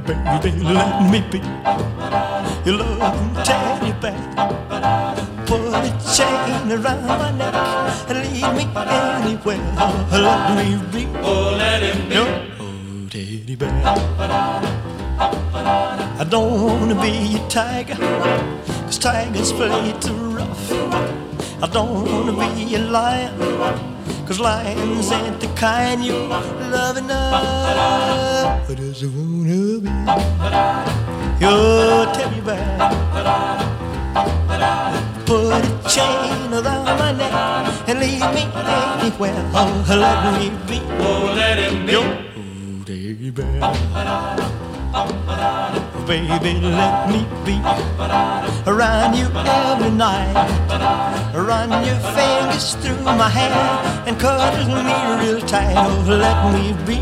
Baby, let me be your loving teddy bear. Put a chain around my neck and lead me anywhere. Let me be, Oh, let him be. your teddy bear. I don't wanna be a tiger, 'cause tigers play too rough. I don't wanna be a lion, 'cause lions ain't the kind you love enough. I just wanna be your teddy bear. Put a chain around my neck and lead me anywhere. Oh, let me be, Oh, let him be. your teddy bear. Baby, let me be around you every night. Run your fingers through my hair and cuddle me real tight. Oh, let me be